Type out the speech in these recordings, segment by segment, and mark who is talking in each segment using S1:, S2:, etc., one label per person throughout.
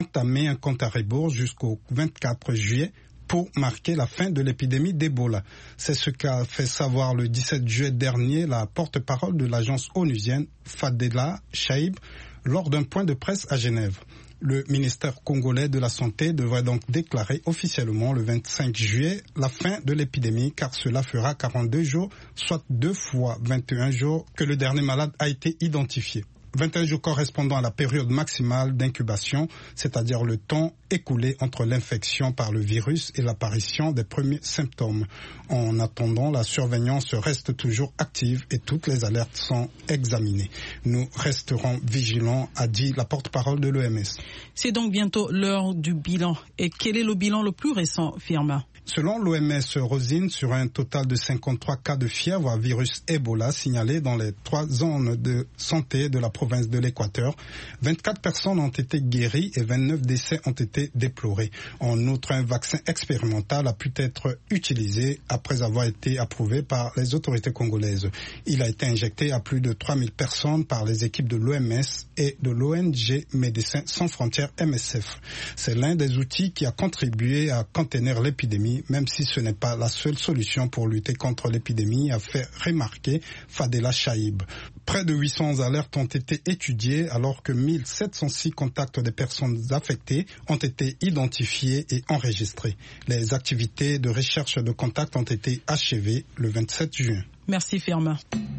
S1: entamé un compte à rebours jusqu'au 24 juillet pour marquer la fin de l'épidémie d'Ebola. C'est ce qu'a fait savoir le 17 juillet dernier la porte-parole de l'agence onusienne Fadela Chaïb lors d'un point de presse à Genève. Le ministère congolais de la Santé devrait donc déclarer officiellement le 25 juillet la fin de l'épidémie, car cela fera 42 jours, soit 2 fois 21 jours que le dernier malade a été identifié. 21 jours correspondant à la période maximale d'incubation, c'est-à-dire le temps écoulé entre l'infection par le virus et l'apparition des premiers symptômes. En attendant, la surveillance reste toujours active et toutes les alertes sont examinées. Nous resterons vigilants, a dit la porte-parole de l'OMS.
S2: C'est donc bientôt l'heure du bilan. Et quel est le bilan le plus récent, Firmin ?
S1: Selon l'OMS, Rosine, sur un total de 53 cas de fièvre à virus Ebola signalés dans les 3 zones de santé de la province de l'Équateur, 24 personnes ont été guéries et 29 décès ont été déplorés. En outre, un vaccin expérimental a pu être utilisé après avoir été approuvé par les autorités congolaises. Il a été injecté à plus de 3000 personnes par les équipes de l'OMS et de l'ONG Médecins sans frontières MSF. C'est l'un des outils qui a contribué à contenir l'épidémie, même si ce n'est pas la seule solution pour lutter contre l'épidémie, a fait remarquer Fadela Chaïb. Près de 800 alertes ont été étudiées alors que 1706 contacts des personnes affectées ont été identifiés et enregistrés. Les activités de recherche de contacts ont été achevées le 27 juin.
S2: Merci Firmin.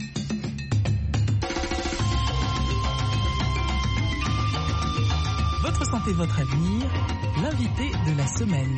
S2: Votre santé, votre avenir, l'invité de la semaine.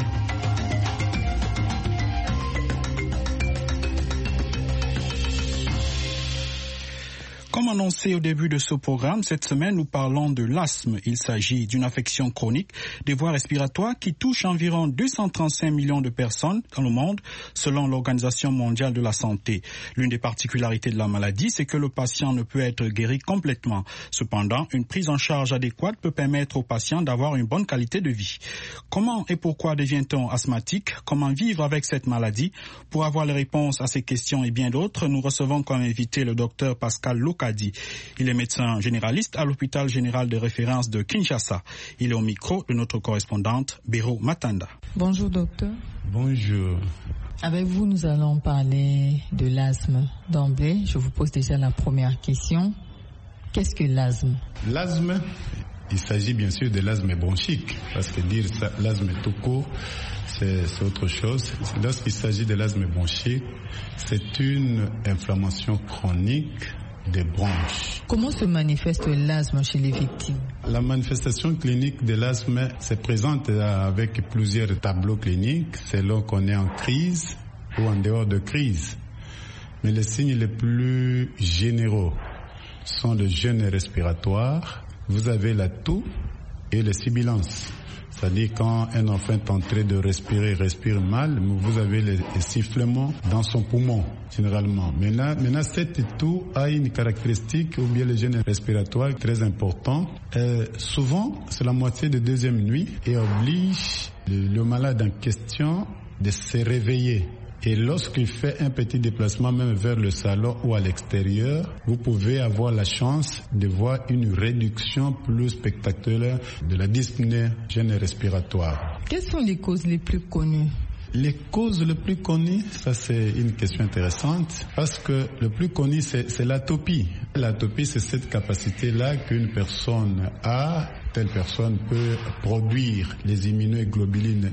S3: Comme annoncé au début de ce programme, cette semaine, nous parlons de l'asthme. Il s'agit d'une affection chronique des voies respiratoires qui touche environ 235 millions de personnes dans le monde, selon l'Organisation mondiale de la santé. L'une des particularités de la maladie, c'est que le patient ne peut être guéri complètement. Cependant, une prise en charge adéquate peut permettre au patient d'avoir une bonne qualité de vie. Comment et pourquoi devient-on asthmatique? Comment vivre avec cette maladie? Pour avoir les réponses à ces questions et bien d'autres, nous recevons comme invité le docteur Pascal Lokadi. Il est médecin généraliste à l'hôpital général de référence de Kinshasa. Il est au micro de notre correspondante Béro Matanda.
S4: Bonjour docteur.
S5: Bonjour.
S4: Avec vous, nous allons parler de l'asthme. D'emblée, je vous pose déjà la première question. Qu'est-ce que l'asthme?
S5: L'asthme, il s'agit bien sûr de l'asthme bronchique, parce que dire ça, l'asthme tout court, c'est autre chose. Lorsqu'il s'agit de l'asthme bronchique, c'est une inflammation chronique des bronches.
S4: Comment se manifeste l'asthme chez les victimes?
S5: La manifestation clinique de l'asthme se présente avec plusieurs tableaux cliniques selon qu'on est en crise ou en dehors de crise. Mais les signes les plus généraux sont le gêne respiratoire, vous avez la toux et le sibilance. C'est-à-dire quand un enfant est en train de respirer, respire mal, vous avez les sifflements dans son poumon, généralement. Maintenant cette toux a une caractéristique, ou bien le gêne respiratoire très important. Souvent, c'est la moitié de deuxième nuit et oblige le malade en question de se réveiller. Et lorsqu'il fait un petit déplacement même vers le salon ou à l'extérieur, vous pouvez avoir la chance de voir une réduction plus spectaculaire de la dyspnée gêne respiratoire.
S4: Quelles sont les causes les plus connues?
S5: Les causes les plus connues, ça c'est une question intéressante, parce que le plus connu c'est l'atopie. L'atopie, c'est cette capacité-là qu'une personne a. Telle personne peut produire les immunoglobulines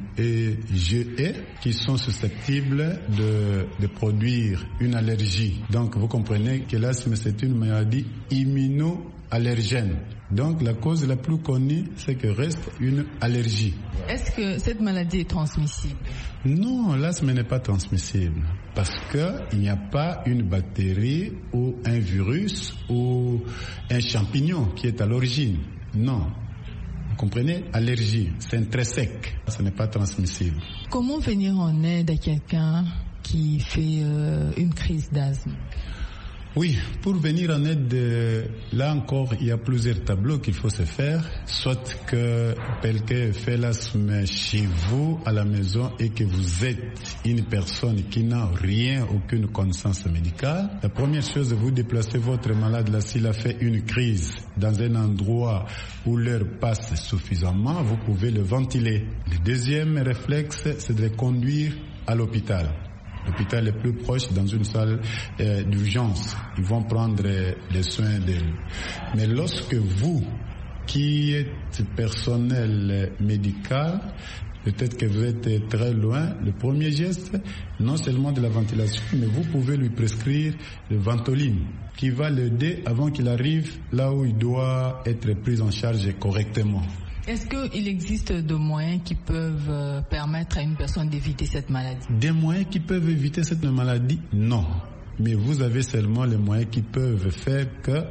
S5: IgE qui sont susceptibles de produire une allergie. Donc vous comprenez que l'asthme c'est une maladie immunoallergène. Donc la cause la plus connue c'est que reste une allergie.
S4: Est-ce que cette maladie est transmissible?
S5: Non, l'asthme n'est pas transmissible parce qu'il n'y a pas une bactérie ou un virus ou un champignon qui est à l'origine. Non. Vous comprenez? Allergie, c'est un trait sec, ce n'est pas transmissible.
S4: Comment venir en aide à quelqu'un qui fait une crise d'asthme?
S5: Oui, pour venir en aide, là encore, il y a plusieurs tableaux qu'il faut se faire. Soit que quelqu'un fait l'asthme chez vous, à la maison, et que vous êtes une personne qui n'a rien, aucune connaissance médicale. La première chose, vous déplacez votre malade là, s'il a fait une crise dans un endroit où l'air passe suffisamment, vous pouvez le ventiler. Le deuxième réflexe, c'est de le conduire à l'hôpital. L'hôpital est plus proche, dans une salle d'urgence. Ils vont prendre les soins d'elle. Mais lorsque vous, qui êtes personnel médical, peut-être que vous êtes très loin, le premier geste, non seulement de la ventilation, mais vous pouvez lui prescrire le Ventoline, qui va l'aider avant qu'il arrive là où il doit être pris en charge correctement.
S4: Est-ce qu'il existe des moyens qui peuvent permettre à une personne d'éviter cette maladie?
S5: Des moyens qui peuvent éviter cette maladie? Non. Mais vous avez seulement les moyens qui peuvent faire que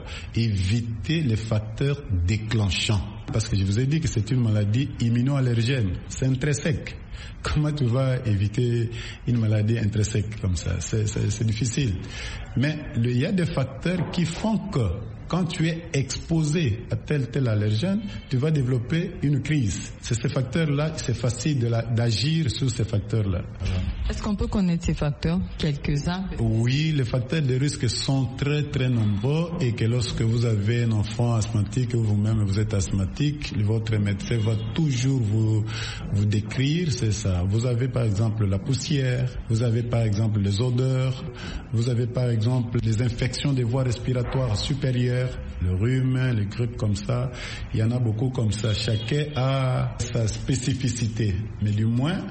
S5: éviter les facteurs déclenchants. Parce que je vous ai dit que c'est une maladie immuno-allergène. C'est intrinsèque. Comment tu vas éviter une maladie intrinsèque comme ça? C'est difficile. Mais il y a des facteurs qui font que quand tu es exposé à tel allergène, tu vas développer une crise. C'est ces facteurs-là, c'est facile d'agir sur ces facteurs-là.
S4: Est-ce qu'on peut connaître ces facteurs, quelques-uns?
S5: Oui, les facteurs de risque sont très très nombreux et que lorsque vous avez un enfant asthmatique ou vous-même vous êtes asthmatique, votre médecin va toujours vous décrire, c'est ça. Vous avez par exemple la poussière, vous avez par exemple les odeurs, vous avez par exemple les infections des voies respiratoires supérieures, le rhume, les grippes comme ça, il y en a beaucoup comme ça. Chacun a sa spécificité, mais du moins,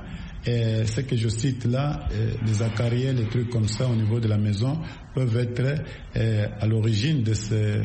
S5: ce que je cite là, les acariens, les trucs comme ça au niveau de la maison peuvent être à l'origine de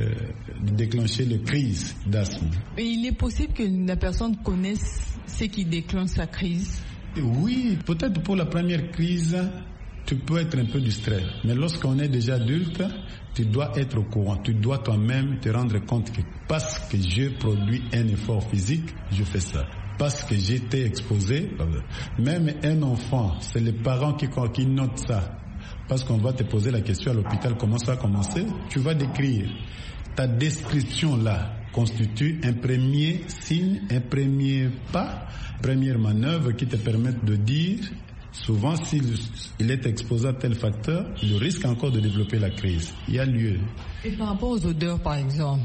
S5: déclencher les crises d'asthme.
S4: Mais il est possible que la personne connaisse ce qui déclenche sa crise?
S5: Oui, peut-être pour la première crise, tu peux être un peu distrait. Mais lorsqu'on est déjà adulte, tu dois être au courant. Tu dois toi-même te rendre compte que parce que je produis un effort physique, je fais ça. Parce que j'étais exposé, même un enfant, c'est les parents qui notent ça. Parce qu'on va te poser la question à l'hôpital, comment ça a commencé? Tu vas décrire. Ta description là constitue un premier signe, un premier pas, première manœuvre qui te permettent de dire. Souvent, s'il est exposé à tel facteur, il risque encore de développer la crise. Il y a lieu.
S4: Et par rapport aux odeurs, par exemple,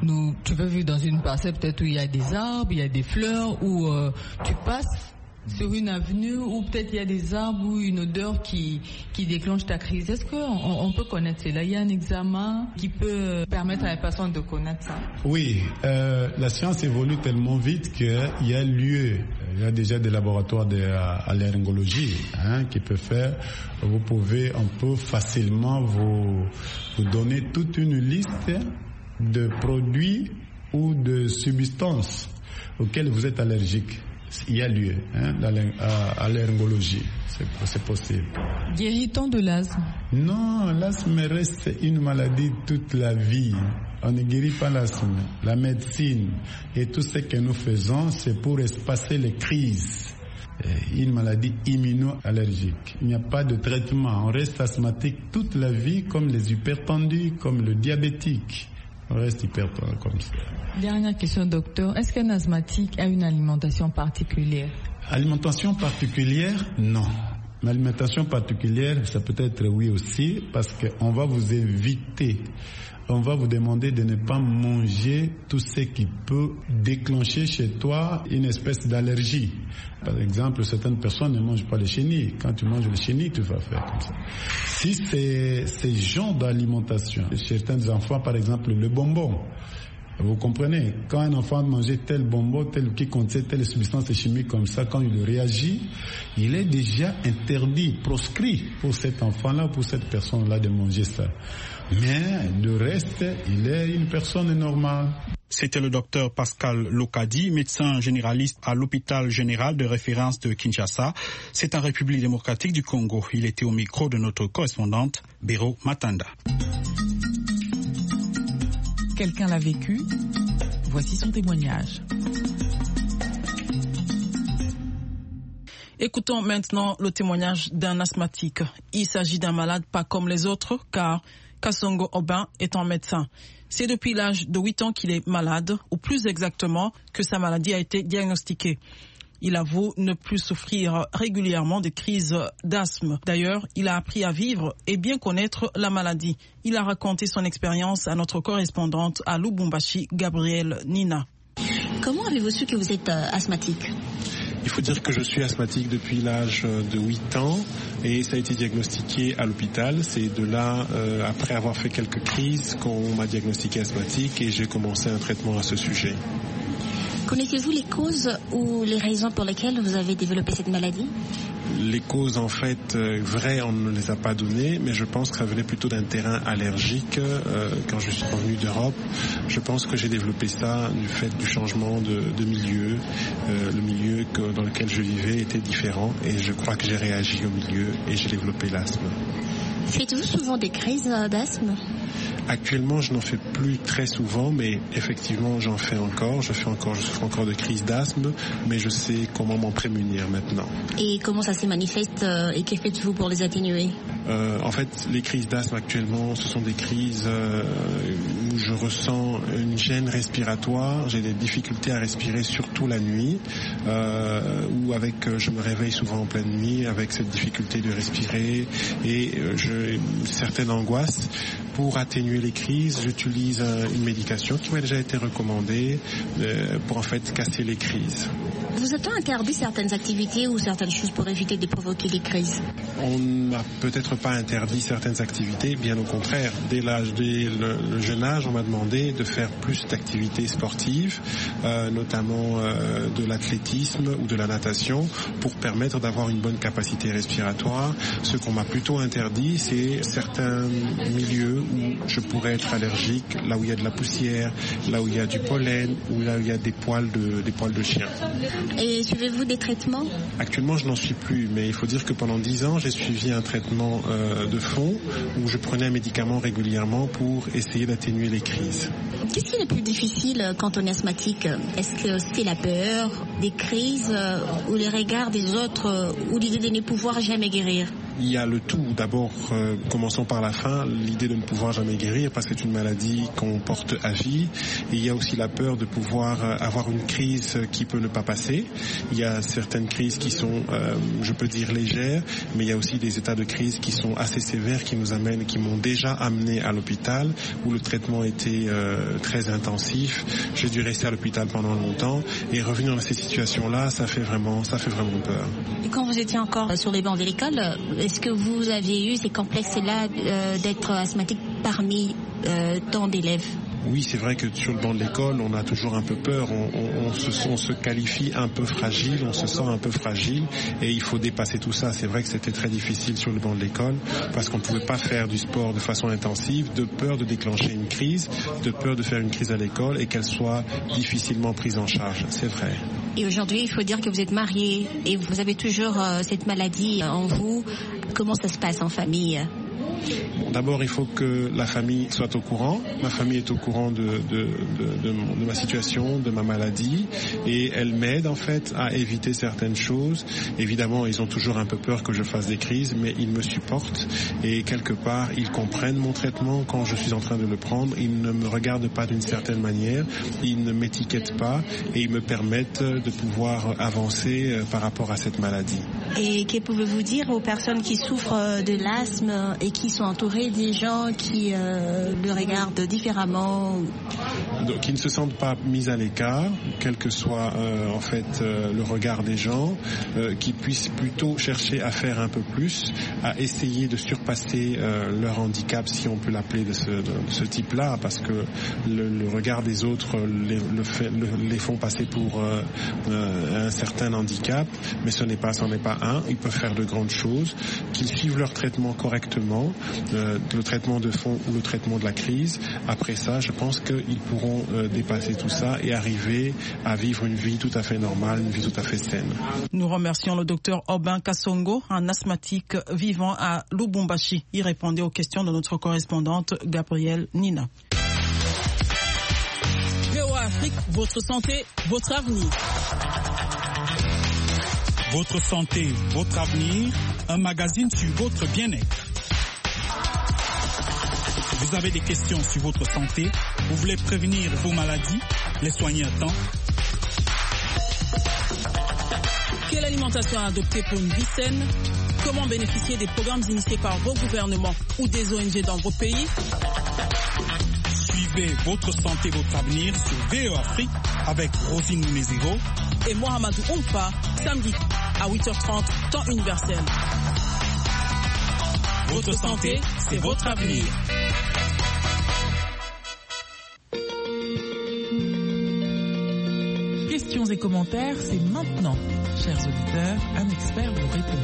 S4: tu peux vivre dans une parcelle peut-être où il y a des arbres, il y a des fleurs, où tu passes sur une avenue, où peut-être il y a des arbres ou une odeur qui déclenche ta crise. Est-ce qu'on peut connaître cela? Il y a un examen qui peut permettre à la personne de connaître ça?
S5: Oui, la science évolue tellement vite qu'il y a lieu. Il y a déjà des laboratoires à laryngologie qui peuvent faire. Vous pouvez un peu facilement vous donner toute une liste de produits ou de substances auxquelles vous êtes allergique. Il y a lieu à laryngologie, c'est possible.
S4: Guérit-on de l'asthme?
S5: Non, l'asthme reste une maladie toute la vie. On ne guérit pas l'asthme. La médecine et tout ce que nous faisons, c'est pour espacer les crises. Une maladie immuno-allergique. Il n'y a pas de traitement. On reste asthmatique toute la vie, comme les hypertendus, comme le diabétique. On reste hypertendu comme ça.
S4: Dernière question, docteur. Est-ce qu'un asthmatique a une alimentation particulière?
S5: Alimentation particulière, non. L'alimentation particulière, ça peut être oui aussi, parce qu'on va vous éviter, on va vous demander de ne pas manger tout ce qui peut déclencher chez toi une espèce d'allergie. Par exemple, certaines personnes ne mangent pas les chenilles. Quand tu manges les chenilles, tu vas faire comme ça. Si c'est ce genre d'alimentation, certains enfants, par exemple, le bonbon, vous comprenez, quand un enfant mangeait tel bonbon, tel qui contient telle substance chimique comme ça, quand il réagit, il est déjà interdit, proscrit pour cet enfant-là, pour cette personne-là de manger ça. Mais le reste, il est une personne normale.
S3: C'était le docteur Pascal Lokadi, médecin généraliste à l'hôpital général de référence de Kinshasa. C'est en République démocratique du Congo. Il était au micro de notre correspondante, Béro Matanda.
S2: Quelqu'un l'a vécu. Voici son témoignage. Écoutons maintenant le témoignage d'un asthmatique. Il s'agit d'un malade pas comme les autres, car Kasongo Aubin étant médecin. C'est depuis l'âge de 8 ans qu'il est malade, ou plus exactement que sa maladie a été diagnostiquée. Il avoue ne plus souffrir régulièrement de crises d'asthme. D'ailleurs, il a appris à vivre et bien connaître la maladie. Il a raconté son expérience à notre correspondante à Lubumbashi, Gabrielle Nina.
S6: Comment avez-vous su que vous êtes asthmatique ?
S7: Il faut dire que je suis asthmatique depuis l'âge de 8 ans et ça a été diagnostiqué à l'hôpital. C'est de là, après avoir fait quelques crises, qu'on m'a diagnostiqué asthmatique et j'ai commencé un traitement à ce sujet.
S6: Connaissez-vous les causes ou les raisons pour lesquelles vous avez développé cette maladie ?
S7: Les causes, en fait, vraies, on ne les a pas données, mais je pense que ça venait plutôt d'un terrain allergique. Quand je suis revenu d'Europe, je pense que j'ai développé ça du fait du changement de milieu. Le milieu dans lequel je vivais était différent et je crois que j'ai réagi au milieu et j'ai développé l'asthme.
S6: Faites-vous souvent des crises d'asthme ?
S7: Actuellement, je n'en fais plus très souvent, mais effectivement, j'en fais encore. Je souffre encore de crises d'asthme, mais je sais comment m'en prémunir maintenant.
S6: Et comment ça se manifeste et que faites-vous pour les atténuer ?
S7: En fait, les crises d'asthme actuellement, ce sont des crises où je ressens une gêne respiratoire. J'ai des difficultés à respirer, surtout la nuit, où je me réveille souvent en pleine nuit avec cette difficulté de respirer et j'ai une certaine angoisse. Pour atténuer les crises, j'utilise une médication qui m'a déjà été recommandée pour en fait casser les crises.
S6: Vous a-t-on interdit certaines activités ou certaines choses pour éviter de provoquer des crises ?
S7: On n'a peut-être pas interdit certaines activités, bien au contraire. Dès le jeune âge, on m'a demandé de faire plus d'activités sportives, notamment de l'athlétisme ou de la natation, pour permettre d'avoir une bonne capacité respiratoire. Ce qu'on m'a plutôt interdit, c'est certains milieux où je pourrais être allergique, là où il y a de la poussière, là où il y a du pollen, ou là où il y a des poils de chien.
S6: Et suivez-vous des traitements ?
S7: Actuellement, je n'en suis plus, mais il faut dire que pendant 10 ans, j'ai suivi un traitement de fond où je prenais un médicament régulièrement pour essayer d'atténuer les crises.
S6: Qu'est-ce qui est le plus difficile quand on est asthmatique ? Est-ce que c'est la peur des crises ou les regards des autres ou l'idée de ne pouvoir jamais guérir ?
S7: Il y a le tout. D'abord, commençons par la fin, l'idée de ne pouvoir jamais guérir parce que c'est une maladie qu'on porte à vie. Et il y a aussi la peur de pouvoir avoir une crise qui peut ne pas passer. Il y a certaines crises qui sont, je peux dire, légères, mais il y a aussi des états de crise qui sont assez sévères, qui m'ont déjà amené à l'hôpital, où le traitement était très intensif. J'ai dû rester à l'hôpital pendant longtemps. Et revenir dans ces situations-là, ça fait vraiment peur.
S6: Et quand vous étiez encore sur les bancs de l'école, est-ce que vous aviez eu ces complexes-là d'être asthmatique parmi tant d'élèves ?
S7: Oui, c'est vrai que sur le banc de l'école, on a toujours un peu peur, on se qualifie un peu fragile, on se sent un peu fragile et il faut dépasser tout ça. C'est vrai que c'était très difficile sur le banc de l'école parce qu'on ne pouvait pas faire du sport de façon intensive, de peur de déclencher une crise, de peur de faire une crise à l'école et qu'elle soit difficilement prise en charge. C'est vrai.
S6: Et aujourd'hui, il faut dire que vous êtes marié et vous avez toujours cette maladie en vous. Comment ça se passe en famille ?
S7: Bon, d'abord, il faut que la famille soit au courant. Ma famille est au courant de ma situation, de ma maladie, et elle m'aide en fait à éviter certaines choses. Évidemment, ils ont toujours un peu peur que je fasse des crises, mais ils me supportent et quelque part, ils comprennent mon traitement quand je suis en train de le prendre. Ils ne me regardent pas d'une certaine manière, ils ne m'étiquettent pas et ils me permettent de pouvoir avancer par rapport à cette maladie.
S6: Et que pouvez-vous dire aux personnes qui souffrent de l'asthme et qui sont entourées des gens qui le regardent différemment?
S7: Donc, qui ne se sentent pas mis à l'écart, quel que soit en fait le regard des gens, qui puissent plutôt chercher à faire un peu plus, à essayer de surpasser leur handicap, si on peut l'appeler de ce type-là, parce que le regard des autres les font passer pour un certain handicap, mais ce n'est pas un. Ils peuvent faire de grandes choses, qu'ils suivent leur traitement correctement, le traitement de fond ou le traitement de la crise. Après ça, je pense qu'ils pourront dépasser tout ça et arriver à vivre une vie tout à fait normale, une vie tout à fait saine.
S2: Nous remercions le docteur Aubin Kasongo, un asthmatique vivant à Lubumbashi. Il répondait aux questions de notre correspondante Gabrielle Nina. VOA Afrique, votre santé, votre avenir.
S3: Votre santé, votre avenir, un magazine sur votre bien-être. Vous avez des questions sur votre santé? Vous voulez prévenir vos maladies? Les soigner à temps?
S2: Quelle alimentation adopter pour une vie saine? Comment bénéficier des programmes initiés par vos gouvernements ou des ONG dans vos pays?
S3: Suivez votre santé, votre avenir sur VE Afrique avec Rosine Mouneziro
S2: et Mohamedou Oumpa, samedi à 8h30, temps universel. Votre santé, c'est votre avenir.
S8: Questions et commentaires, c'est maintenant. Chers auditeurs, un expert vous répond.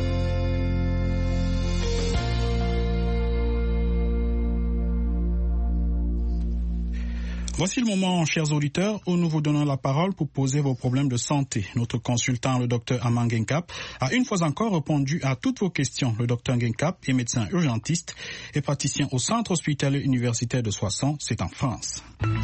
S3: Voici le moment, chers auditeurs, où nous vous donnons la parole pour poser vos problèmes de santé. Notre consultant, le docteur Aman Genkap, a une fois encore répondu à toutes vos questions. Le docteur Genkap est médecin urgentiste et praticien au centre hospitalier universitaire de Soissons, c'est en France.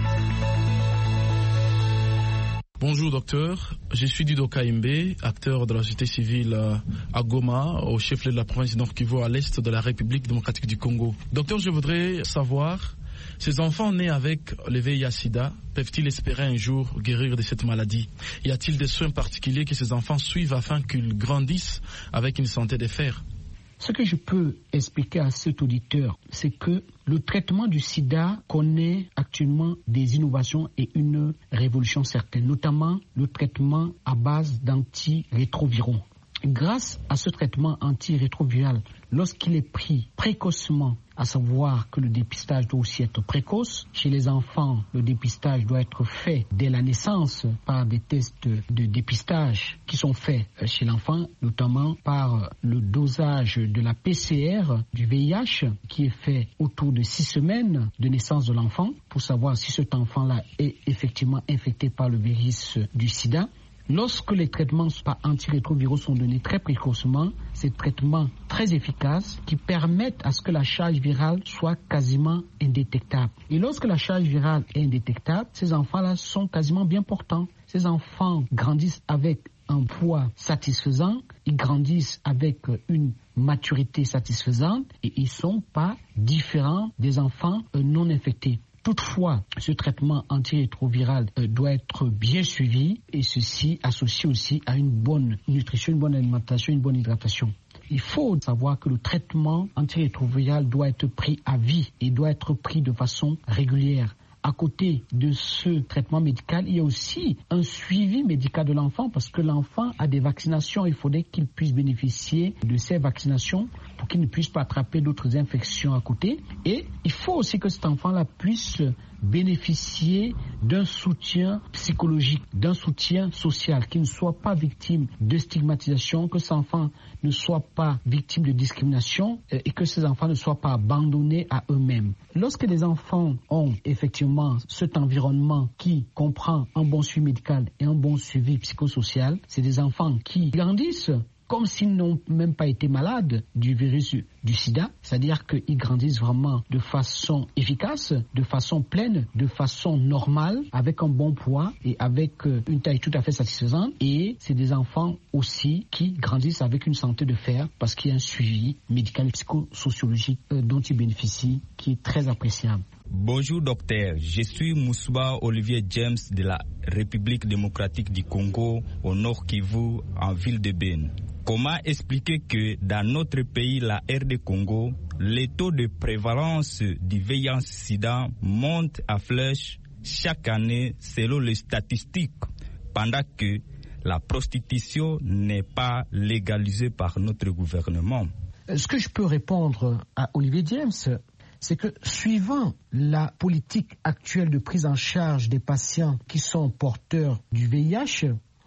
S9: Bonjour docteur, je suis Dido Kaimbe, acteur de la société civile à Goma, au chef-lieu de la province du Nord Kivu, à l'est de la République démocratique du Congo. Docteur, je voudrais savoir, ces enfants nés avec le VIH-Sida peuvent-ils espérer un jour guérir de cette maladie? Y a-t-il des soins particuliers que ces enfants suivent afin qu'ils grandissent avec une santé de fer?
S10: Ce que je peux expliquer à cet auditeur, c'est que le traitement du sida connaît actuellement des innovations et une révolution certaine, notamment le traitement à base d'antirétroviraux. Grâce à ce traitement antirétroviral, lorsqu'il est pris précocement, à savoir que le dépistage doit aussi être précoce, chez les enfants, le dépistage doit être fait dès la naissance par des tests de dépistage qui sont faits chez l'enfant, notamment par le dosage de la PCR du VIH qui est fait autour de 6 semaines de naissance de l'enfant pour savoir si cet enfant-là est effectivement infecté par le virus du sida. Lorsque les traitements par antirétroviraux sont donnés très précocement, c'est traitements très efficaces qui permettent à ce que la charge virale soit quasiment indétectable. Et lorsque la charge virale est indétectable, ces enfants-là sont quasiment bien portants. Ces enfants grandissent avec un poids satisfaisant, ils grandissent avec une maturité satisfaisante et ils ne sont pas différents des enfants non infectés. Toutefois, ce traitement antirétroviral doit être bien suivi et ceci associé aussi à une bonne nutrition, une bonne alimentation, une bonne hydratation. Il faut savoir que le traitement antirétroviral doit être pris à vie et doit être pris de façon régulière. À côté de ce traitement médical, il y a aussi un suivi médical de l'enfant parce que l'enfant a des vaccinations. Il faudrait qu'il puisse bénéficier de ces vaccinations pour qu'il ne puisse pas attraper d'autres infections à côté. Et il faut aussi que cet enfant-là puisse bénéficier d'un soutien psychologique, d'un soutien social, qu'il ne soit pas victime de stigmatisation, que cet enfant ne soit pas victime de discrimination et que ces enfants ne soient pas abandonnés à eux-mêmes. Lorsque les enfants ont effectivement cet environnement qui comprend un bon suivi médical et un bon suivi psychosocial, c'est des enfants qui grandissent comme s'ils n'ont même pas été malades du virus du sida, c'est-à-dire qu'ils grandissent vraiment de façon efficace, de façon pleine, de façon normale, avec un bon poids et avec une taille tout à fait satisfaisante. Et c'est des enfants aussi qui grandissent avec une santé de fer parce qu'il y a un suivi médical et psychosociologique dont ils bénéficient qui est très appréciable.
S11: Bonjour docteur, je suis Moussouba Olivier James de la République démocratique du Congo au Nord Kivu en ville de Beni. Comment expliquer que dans notre pays, la RD Congo, les taux de prévalence du VIH-Sida montent à flèche chaque année selon les statistiques, pendant que la prostitution n'est pas légalisée par notre gouvernement?
S10: Ce que je peux répondre à Olivier James, c'est que suivant la politique actuelle de prise en charge des patients qui sont porteurs du VIH,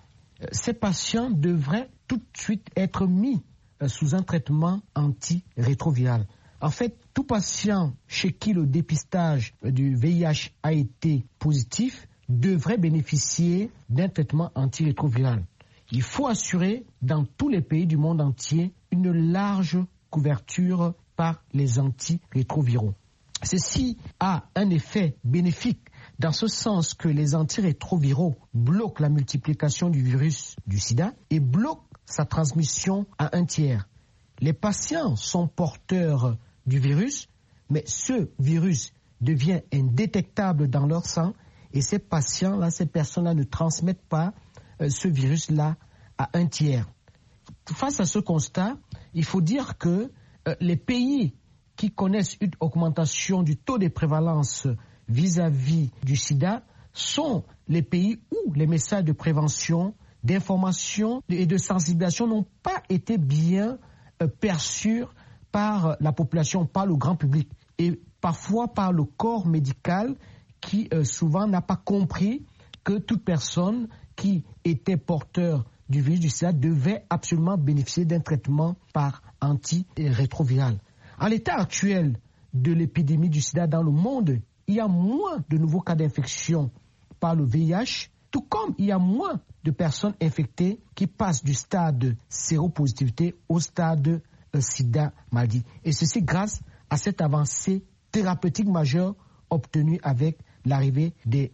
S10: ces patients devraient tout de suite être mis sous un traitement antirétroviral. En fait, tout patient chez qui le dépistage du VIH a été positif devrait bénéficier d'un traitement antirétroviral. Il faut assurer dans tous les pays du monde entier une large couverture par les antirétroviraux. Ceci a un effet bénéfique dans ce sens que les antirétroviraux bloquent la multiplication du virus du sida et bloquent sa transmission à un tiers. Les patients sont porteurs du virus, mais ce virus devient indétectable dans leur sang et ces patients-là, ces personnes-là ne transmettent pas ce virus-là à un tiers. Face à ce constat, il faut dire que les pays qui connaissent une augmentation du taux de prévalence vis-à-vis du sida sont les pays où les messages de prévention, d'information et de sensibilisation n'ont pas été bien perçus par la population, par le grand public et parfois par le corps médical qui souvent n'a pas compris que toute personne qui était porteur du virus du sida devait absolument bénéficier d'un traitement par antirétroviral. À l'état actuel de l'épidémie du sida dans le monde, il y a moins de nouveaux cas d'infection par le VIH, tout comme il y a moins de personnes infectées qui passent du stade séropositivité au stade sida maladie. Et ceci grâce à cette avancée thérapeutique majeure obtenue avec l'arrivée des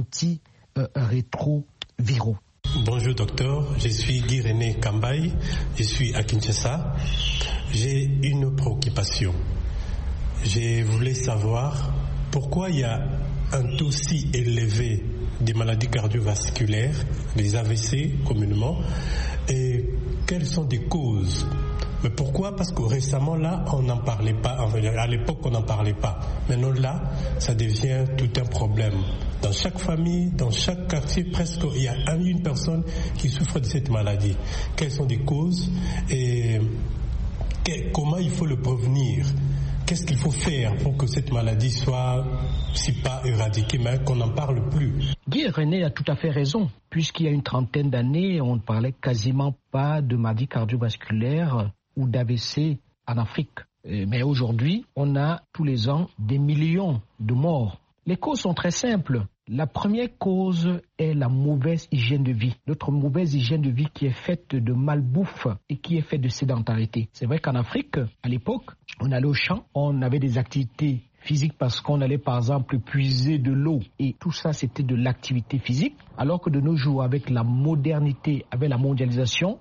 S10: antirétroviraux.
S12: Bonjour docteur, je suis Guy René Kambaï, je suis à Kinshasa. J'ai une préoccupation. Je voulais savoir pourquoi il y a un taux si élevé des maladies cardiovasculaires, les AVC communément, et quelles sont les causes. Mais pourquoi? Parce que récemment là, on n'en parlait pas. À l'époque, on n'en parlait pas. Maintenant là, ça devient tout un problème. Dans chaque famille, dans chaque quartier, presque, il y a une personne qui souffre de cette maladie. Quelles sont les causes et comment il faut le prévenir? Qu'est-ce qu'il faut faire pour que cette maladie soit, si pas éradiquée, mais qu'on n'en parle plus?
S10: Guy René a tout à fait raison, puisqu'il y a une trentaine d'années, on ne parlait quasiment pas de maladie cardiovasculaire ou d'AVC en Afrique. Mais aujourd'hui, on a tous les ans des millions de morts. Les causes sont très simples. La première cause est la mauvaise hygiène de vie. Notre mauvaise hygiène de vie qui est faite de malbouffe et qui est faite de sédentarité. C'est vrai qu'en Afrique, à l'époque, on allait au champ, on avait des activités physiques parce qu'on allait par exemple puiser de l'eau et tout ça c'était de l'activité physique. Alors que de nos jours, avec la modernité, avec la mondialisation,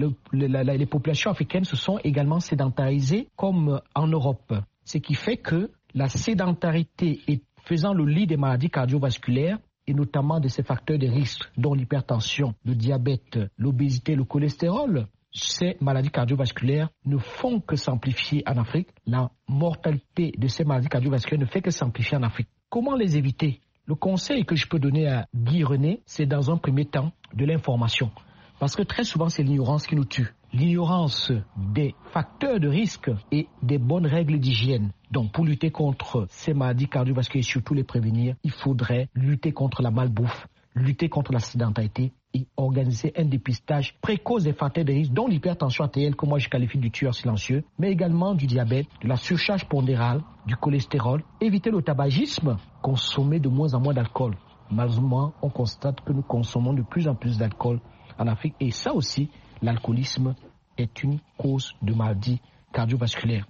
S10: les populations africaines se sont également sédentarisées comme en Europe. Ce qui fait que la sédentarité est faisant le lit des maladies cardiovasculaires et notamment de ces facteurs de risque dont l'hypertension, le diabète, l'obésité, le cholestérol, ces maladies cardiovasculaires ne font que s'amplifier en Afrique. La mortalité de ces maladies cardiovasculaires ne fait que s'amplifier en Afrique. Comment les éviter? Le conseil que je peux donner à Guy René, c'est dans un premier temps de l'information. Parce que très souvent, c'est l'ignorance qui nous tue. L'ignorance des facteurs de risque et des bonnes règles d'hygiène. Donc, pour lutter contre ces maladies cardiovasculaires et surtout les prévenir, il faudrait lutter contre la malbouffe, lutter contre la sédentarité et organiser un dépistage précoce des facteurs de risque, dont l'hypertension artérielle, que moi je qualifie du tueur silencieux, mais également du diabète, de la surcharge pondérale, du cholestérol, éviter le tabagisme, consommer de moins en moins d'alcool. Malheureusement, on constate que nous consommons de plus en plus d'alcool en Afrique et ça aussi, l'alcoolisme est une cause de maladie cardiovasculaire.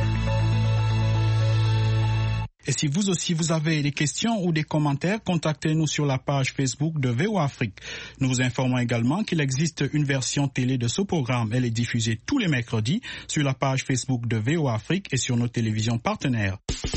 S3: Et si vous aussi vous avez des questions ou des commentaires, contactez-nous sur la page Facebook de VOA Afrique. Nous vous informons également qu'il existe une version télé de ce programme. Elle est diffusée tous les mercredis sur la page Facebook de VOA Afrique et sur nos télévisions partenaires.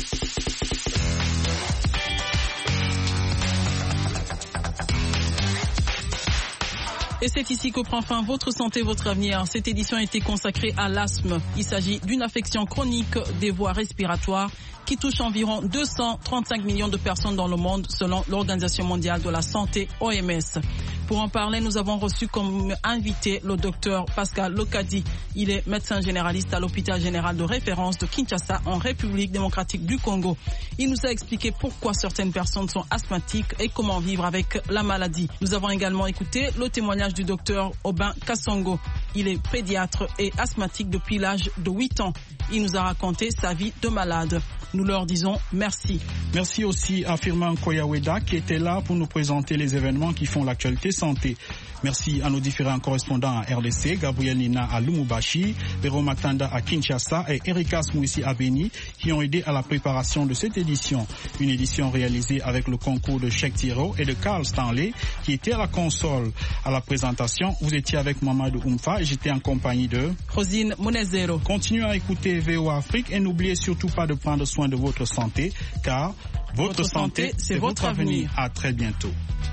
S2: Et c'est ici que prend fin Votre santé, votre avenir. Cette édition a été consacrée à l'asthme. Il s'agit d'une affection chronique des voies respiratoires qui touche environ 235 millions de personnes dans le monde selon l'Organisation mondiale de la santé, OMS. Pour en parler, nous avons reçu comme invité le docteur Pascal Lokadi. Il est médecin généraliste à l'hôpital général de référence de Kinshasa en République démocratique du Congo. Il nous a expliqué pourquoi certaines personnes sont asthmatiques et comment vivre avec la maladie. Nous avons également écouté le témoignage du docteur Aubin Kassongo. Il est pédiatre et asthmatique depuis l'âge de 8 ans. Il nous a raconté sa vie de malade. Nous leur disons merci.
S3: Merci aussi à Firmin Koyaweda qui était là pour nous présenter les événements qui font l'actualité santé. Merci à nos différents correspondants à RDC, Gabriel Nina à Lumumbashi, Véro Matanda à Kinshasa et Erika Smouissi à Beni qui ont aidé à la préparation de cette édition. Une édition réalisée avec le concours de Cheikh Tiro et de Carl Stanley qui était à la console. À la présentation, vous étiez avec Mamadou Oumfa j'étais en compagnie de
S2: Rosine Monezero.
S3: Continuez à écouter VOA Afrique et n'oubliez surtout pas de prendre soin de votre santé, car votre santé, c'est votre avenir. À très bientôt.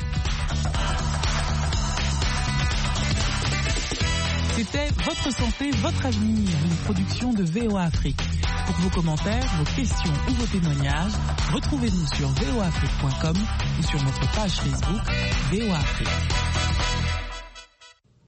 S8: C'était Votre santé, votre avenir, une production de VOA Afrique. Pour vos commentaires, vos questions ou vos témoignages, retrouvez-nous sur voaafrique.com ou sur notre page Facebook VOA Afrique.